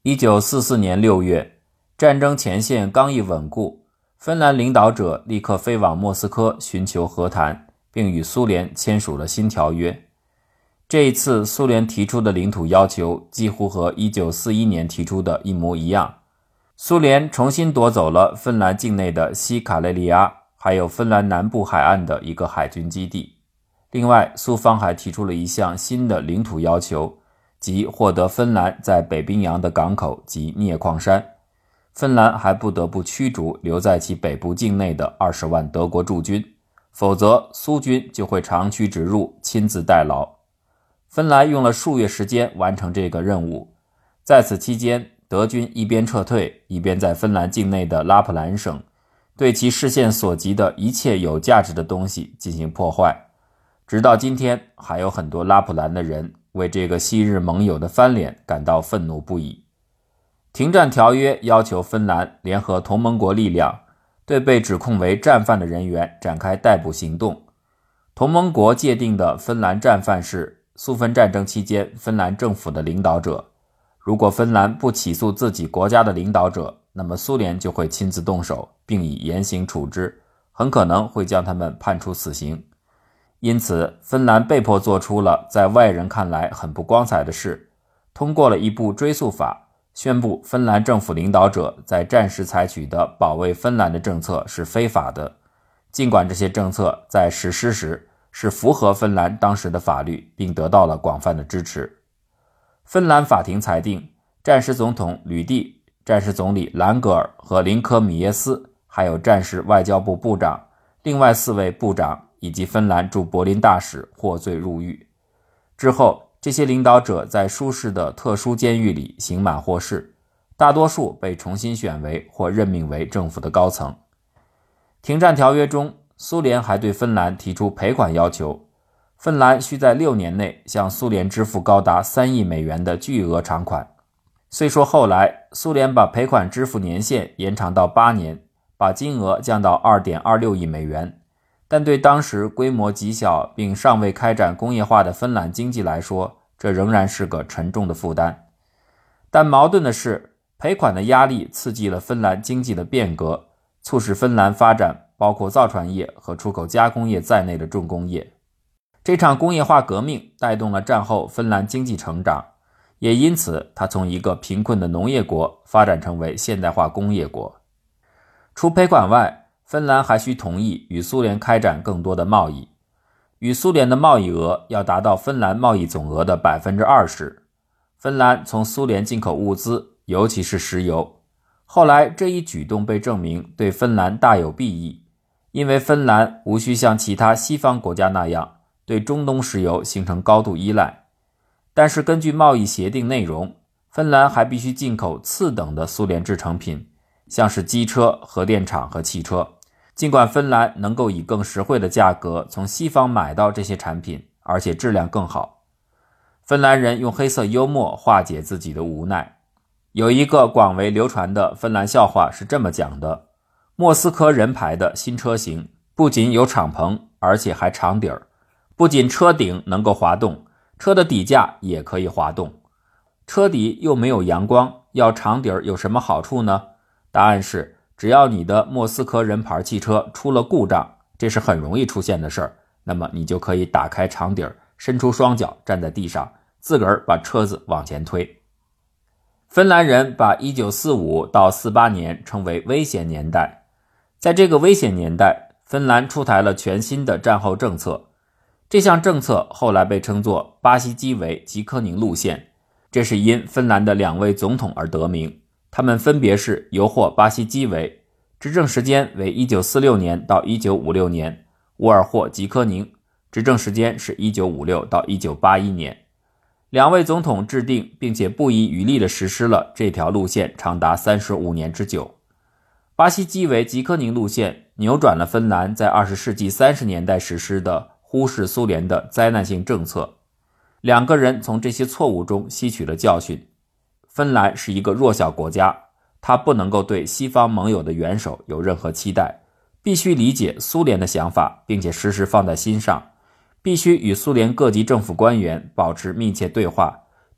1944年6月，战争前线刚一稳固，芬兰领导者立刻飞往莫斯科寻求和谈，并与苏联签署了新条约。这一次苏联提出的领土要求几乎和1941年提出的一模一样。苏联重新夺走了芬兰境内的西卡累利亚，还有芬兰南部海岸的一个海军基地。另外，苏方还提出了一项新的领土要求，即获得芬兰在北冰洋的港口及镍矿山。芬兰还不得不驱逐留在其北部境内的20万德国驻军，否则苏军就会长驱直入，亲自代劳。芬兰用了数月时间完成这个任务。在此期间，德军一边撤退，一边在芬兰境内的拉普兰省对其视线所及的一切有价值的东西进行破坏。直到今天，还有很多拉普兰的人为这个昔日盟友的翻脸感到愤怒不已。停战条约要求芬兰联合同盟国力量，对被指控为战犯的人员展开逮捕行动。同盟国界定的芬兰战犯是苏芬战争期间芬兰政府的领导者。如果芬兰不起诉自己国家的领导者，那么苏联就会亲自动手，并以严刑处置，很可能会将他们判处死刑。因此，芬兰被迫做出了在外人看来很不光彩的事，通过了一部追诉法，宣布芬兰政府领导者在战时采取的保卫芬兰的政策是非法的，尽管这些政策在实施时是符合芬兰当时的法律，并得到了广泛的支持。芬兰法庭裁定，战时总统吕蒂、战时总理兰格尔和林科米耶斯，还有战时外交部部长、另外4位部长以及芬兰驻柏林大使获罪入狱。之后，这些领导者在舒适的特殊监狱里刑满获释，大多数被重新选为或任命为政府的高层。停战条约中，苏联还对芬兰提出赔款要求，芬兰需在6年内向苏联支付高达3亿美元的巨额偿款。虽说后来苏联把赔款支付年限延长到8年，把金额降到 2.26 亿美元，但对当时规模极小并尚未开展工业化的芬兰经济来说，这仍然是个沉重的负担。但矛盾的是，赔款的压力刺激了芬兰经济的变革，促使芬兰发展包括造船业和出口加工业在内的重工业。这场工业化革命带动了战后芬兰经济成长，也因此它从一个贫困的农业国发展成为现代化工业国。除赔款外，芬兰还需同意与苏联开展更多的贸易，与苏联的贸易额要达到芬兰贸易总额的 20%。 芬兰从苏联进口物资，尤其是石油。后来这一举动被证明对芬兰大有裨益，因为芬兰无需像其他西方国家那样对中东石油形成高度依赖。但是根据贸易协定内容，芬兰还必须进口次等的苏联制成品，像是机车、核电厂和汽车。尽管芬兰能够以更实惠的价格从西方买到这些产品，而且质量更好。芬兰人用黑色幽默化解自己的无奈。有一个广为流传的芬兰笑话是这么讲的：莫斯科人牌的新车型不仅有敞篷，而且还长底儿，不仅车顶能够滑动，车的底架也可以滑动。车底又没有阳光，要长底儿有什么好处呢？答案是，只要你的莫斯科人牌汽车出了故障，这是很容易出现的事儿，那么你就可以打开长底儿，伸出双脚站在地上，自个儿把车子往前推。芬兰人把1945到48年称为危险年代。在这个危险年代，芬兰出台了全新的战后政策。这项政策后来被称作巴西基维吉科宁路线，这是因芬兰的2位总统而得名，他们分别是尤霍巴西基维，执政时间为1946年到1956年，沃尔霍吉科宁，执政时间是1956到1981年。2位总统制定并且不遗余力地实施了这条路线长达35年之久。巴西基维吉科宁路线扭转了芬兰在20世纪30年代实施的忽视苏联的灾难性政策。2个人从这些错误中吸取了教训。芬兰是一个弱小国家，它不能够对西方盟友的元首有任何期待，必须理解苏联的想法，并且时时放在心上，必须与苏联各级政府官员保持密切对话，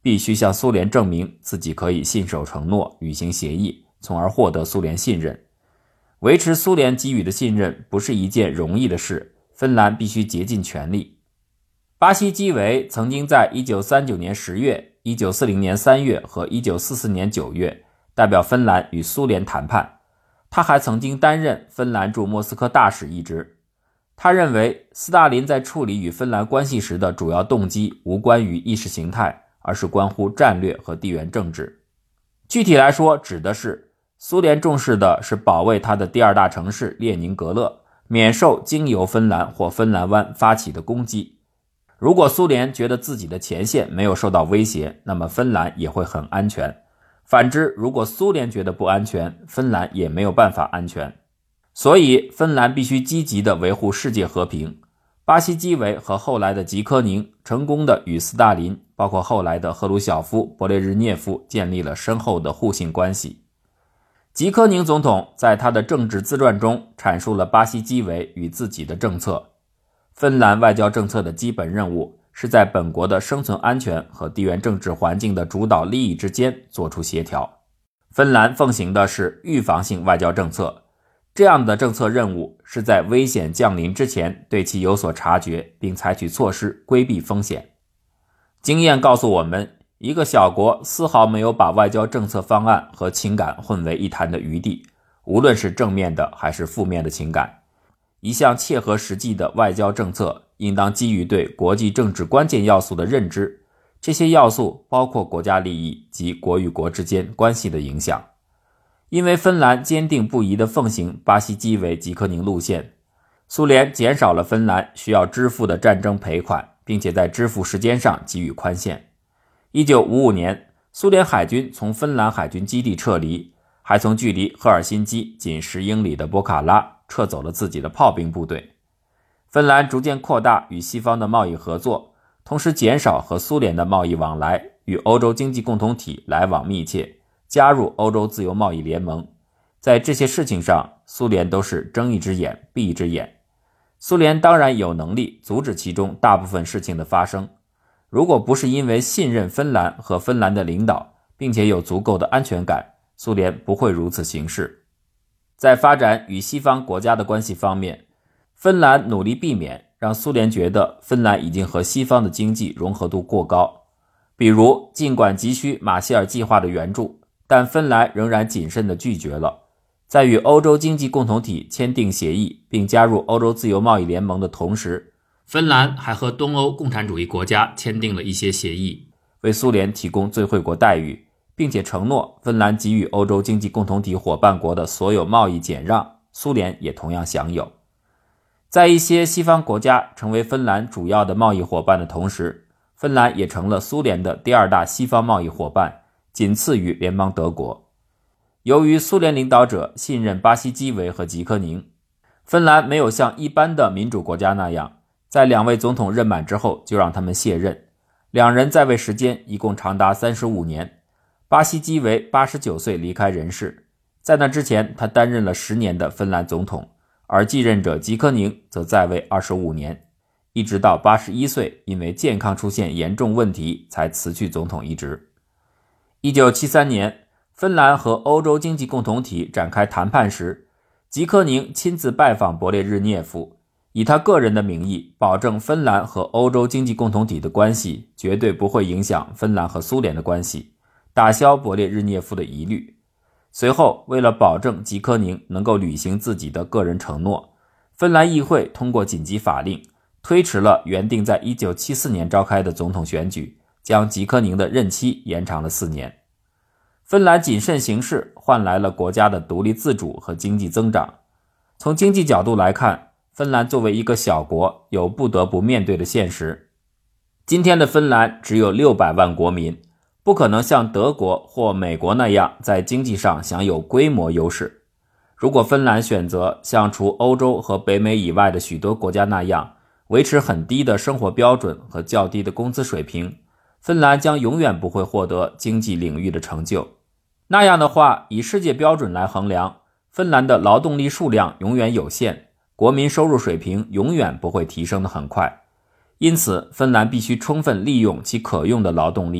必须向苏联证明自己可以信守承诺，履行协议，从而获得苏联信任。维持苏联给予的信任不是一件容易的事，芬兰必须竭尽全力。巴西基维曾经在1939年10月、1940年3月和1944年9月代表芬兰与苏联谈判，他还曾经担任芬兰驻莫斯科大使一职。他认为斯大林在处理与芬兰关系时的主要动机无关于意识形态，而是关乎战略和地缘政治。具体来说，指的是苏联重视的是保卫他的第二大城市列宁格勒免受经由芬兰或芬兰湾发起的攻击。如果苏联觉得自己的前线没有受到威胁，那么芬兰也会很安全。反之，如果苏联觉得不安全，芬兰也没有办法安全。所以芬兰必须积极地维护世界和平。巴西基维和后来的吉科宁成功地与斯大林，包括后来的赫鲁晓夫、勃列日涅夫建立了深厚的互信关系。吉科宁总统在他的政治自传中阐述了巴西基维与自己的政策。芬兰外交政策的基本任务是在本国的生存安全和地缘政治环境的主导利益之间做出协调。芬兰奉行的是预防性外交政策，这样的政策任务是在危险降临之前对其有所察觉，并采取措施规避风险。经验告诉我们，一个小国丝毫没有把外交政策方案和情感混为一谈的余地，无论是正面的还是负面的情感。一项切合实际的外交政策应当基于对国际政治关键要素的认知，这些要素包括国家利益及国与国之间关系的影响。因为芬兰坚定不移地奉行巴西基维吉科宁路线，苏联减少了芬兰需要支付的战争赔款，并且在支付时间上给予宽限。1955年，苏联海军从芬兰海军基地撤离，还从距离赫尔辛基仅10英里的波卡拉撤走了自己的炮兵部队。芬兰逐渐扩大与西方的贸易合作，同时减少和苏联的贸易往来，与欧洲经济共同体来往密切，加入欧洲自由贸易联盟。在这些事情上，苏联都是睁一只眼闭一只眼。苏联当然有能力阻止其中大部分事情的发生，如果不是因为信任芬兰和芬兰的领导，并且有足够的安全感，苏联不会如此行事。在发展与西方国家的关系方面，芬兰努力避免让苏联觉得芬兰已经和西方的经济融合度过高。比如，尽管急需马歇尔计划的援助，但芬兰仍然谨慎地拒绝了。在与欧洲经济共同体签订协议并加入欧洲自由贸易联盟的同时，芬兰还和东欧共产主义国家签订了一些协议，为苏联提供最惠国待遇，并且承诺芬兰给予欧洲经济共同体伙伴国的所有贸易减让，苏联也同样享有。在一些西方国家成为芬兰主要的贸易伙伴的同时，芬兰也成了苏联的第二大西方贸易伙伴，仅次于联邦德国。由于苏联领导者信任巴西基维和吉科宁，芬兰没有像一般的民主国家那样，在两位总统任满之后就让他们卸任。两人在位时间一共长达35年。巴西基维89岁离开人世，在那之前他担任了10年的芬兰总统，而继任者吉科宁则在位25年，一直到81岁因为健康出现严重问题才辞去总统一职。1973年，芬兰和欧洲经济共同体展开谈判时，吉科宁亲自拜访勃列日涅夫，以他个人的名义保证芬兰和欧洲经济共同体的关系绝对不会影响芬兰和苏联的关系，打消勃列日涅夫的疑虑。随后，为了保证吉科宁能够履行自己的个人承诺，芬兰议会通过紧急法令，推迟了原定在1974年召开的总统选举，将吉科宁的任期延长了4年。芬兰谨慎行事，换来了国家的独立自主和经济增长。从经济角度来看，芬兰作为一个小国，有不得不面对的现实。今天的芬兰只有600万国民，不可能像德国或美国那样在经济上享有规模优势。如果芬兰选择像除欧洲和北美以外的许多国家那样，维持很低的生活标准和较低的工资水平，芬兰将永远不会获得经济领域的成就。那样的话，以世界标准来衡量，芬兰的劳动力数量永远有限，国民收入水平永远不会提升得很快。因此，芬兰必须充分利用其可用的劳动力，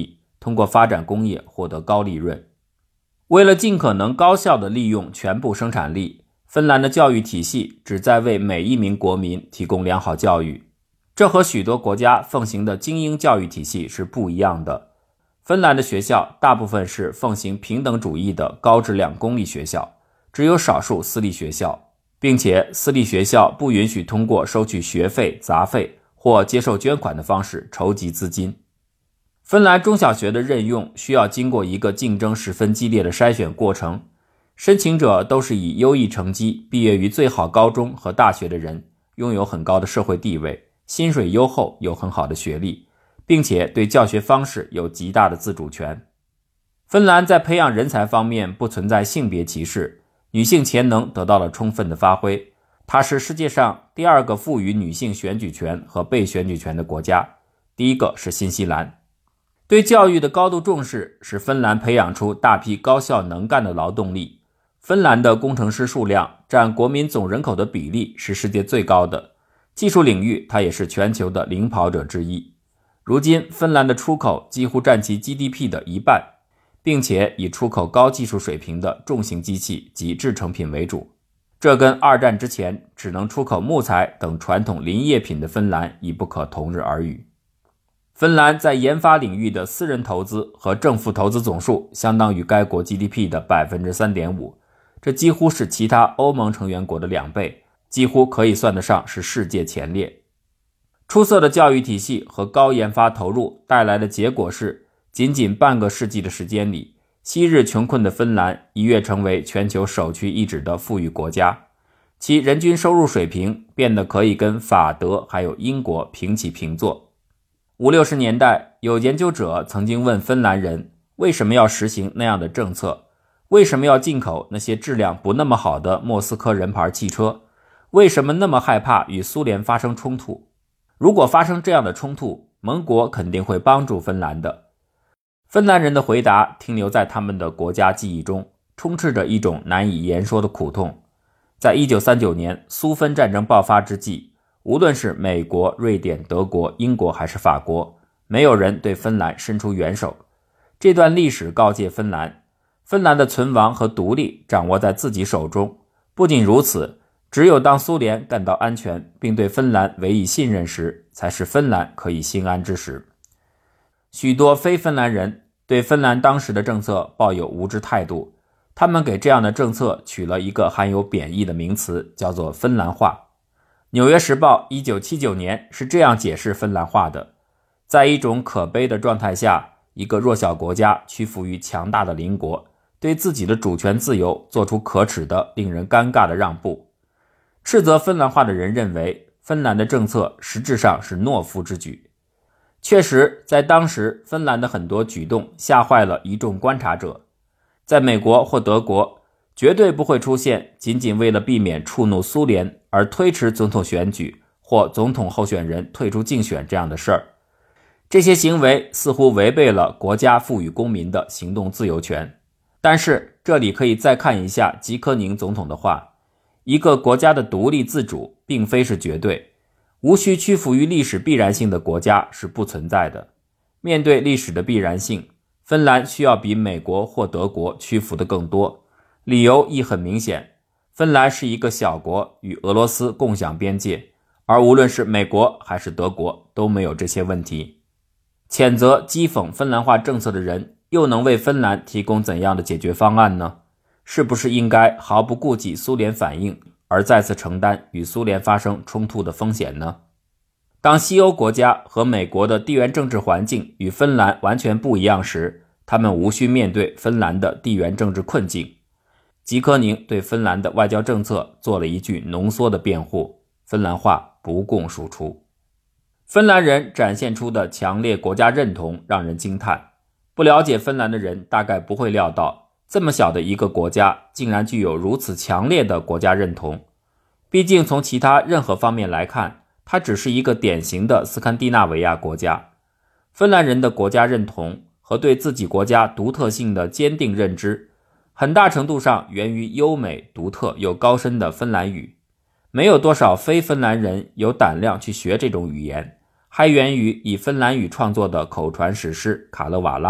通过发展工业获得高利润。为了尽可能高效地利用全部生产力，芬兰的教育体系旨在为每一名国民提供良好教育。这和许多国家奉行的精英教育体系是不一样的。芬兰的学校大部分是奉行平等主义的高质量公立学校，只有少数私立学校，并且私立学校不允许通过收取学费、杂费或接受捐款的方式筹集资金。芬兰中小学的任用需要经过一个竞争十分激烈的筛选过程，申请者都是以优异成绩毕业于最好高中和大学的人，拥有很高的社会地位，薪水优厚，有很好的学历，并且对教学方式有极大的自主权。芬兰在培养人才方面不存在性别歧视，女性潜能得到了充分的发挥。它是世界上第二个赋予女性选举权和被选举权的国家，第一个是新西兰。对教育的高度重视使芬兰培养出大批高效能干的劳动力。芬兰的工程师数量占国民总人口的比例是世界最高的，技术领域它也是全球的领跑者之一。如今芬兰的出口几乎占其 GDP 的一半，并且以出口高技术水平的重型机器及制成品为主，这跟二战之前只能出口木材等传统林业品的芬兰已不可同日而语。芬兰在研发领域的私人投资和政府投资总数相当于该国 GDP 的 3.5%， 这几乎是其他欧盟成员国的2倍，几乎可以算得上是世界前列。出色的教育体系和高研发投入带来的结果是，仅仅半个世纪的时间里，昔日穷困的芬兰一跃成为全球首屈一指的富裕国家，其人均收入水平变得可以跟法德还有英国平起平坐。50-60年代，有研究者曾经问芬兰人为什么要实行那样的政策，为什么要进口那些质量不那么好的莫斯科人牌汽车，为什么那么害怕与苏联发生冲突。如果发生这样的冲突，盟国肯定会帮助芬兰的。芬兰人的回答停留在他们的国家记忆中，充斥着一种难以言说的苦痛。在1939年苏芬战争爆发之际，无论是美国、瑞典、德国、英国还是法国，没有人对芬兰伸出援手。这段历史告诫芬兰，芬兰的存亡和独立掌握在自己手中。不仅如此，只有当苏联感到安全并对芬兰委以信任时，才是芬兰可以心安之时。许多非芬兰人对芬兰当时的政策抱有无知态度，他们给这样的政策取了一个含有贬义的名词，叫做芬兰化。纽约时报1979年是这样解释芬兰化的：在一种可悲的状态下，一个弱小国家屈服于强大的邻国，对自己的主权自由做出可耻的、令人尴尬的让步。斥责芬兰化的人认为，芬兰的政策实质上是懦夫之举。确实，在当时，芬兰的很多举动吓坏了一众观察者。在美国或德国，绝对不会出现仅仅为了避免触怒苏联而推迟总统选举或总统候选人退出竞选这样的事儿。这些行为似乎违背了国家赋予公民的行动自由权。但是这里可以再看一下吉科宁总统的话，一个国家的独立自主并非是绝对，无需屈服于历史必然性的国家是不存在的。面对历史的必然性，芬兰需要比美国或德国屈服的更多。理由亦很明显，芬兰是一个小国，与俄罗斯共享边界，而无论是美国还是德国都没有这些问题。谴责讥讽芬兰化政策的人又能为芬兰提供怎样的解决方案呢？是不是应该毫不顾忌苏联反应，而再次承担与苏联发生冲突的风险呢？当西欧国家和美国的地缘政治环境与芬兰完全不一样时，他们无需面对芬兰的地缘政治困境。吉科宁对芬兰的外交政策做了一句浓缩的辩护：芬兰话不供输出。芬兰人展现出的强烈国家认同让人惊叹。不了解芬兰的人大概不会料到，这么小的一个国家竟然具有如此强烈的国家认同。毕竟从其他任何方面来看，它只是一个典型的斯堪的纳维亚国家。芬兰人的国家认同和对自己国家独特性的坚定认知，很大程度上源于优美、独特又高深的芬兰语。没有多少非芬兰人有胆量去学这种语言，还源于以芬兰语创作的口传史诗《卡勒瓦拉》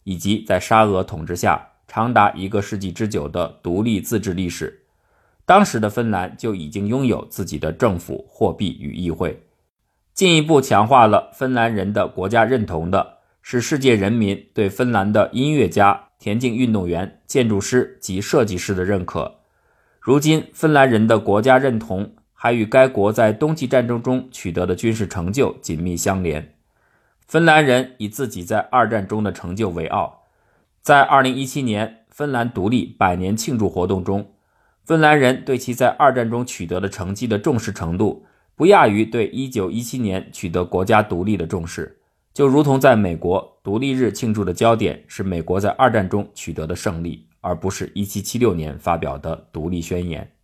以及在沙俄统治下长达1个世纪之久的独立自治历史。当时的芬兰就已经拥有自己的政府、货币与议会。进一步强化了芬兰人的国家认同的是世界人民对芬兰的音乐家、田径运动员、建筑师及设计师的认可。如今，芬兰人的国家认同还与该国在冬季战争中取得的军事成就紧密相连。芬兰人以自己在二战中的成就为傲。在2017年芬兰独立100年庆祝活动中，芬兰人对其在二战中取得的成绩的重视程度不亚于对1917年取得国家独立的重视。就如同在美国，独立日庆祝的焦点是美国在二战中取得的胜利，而不是1776年发表的独立宣言。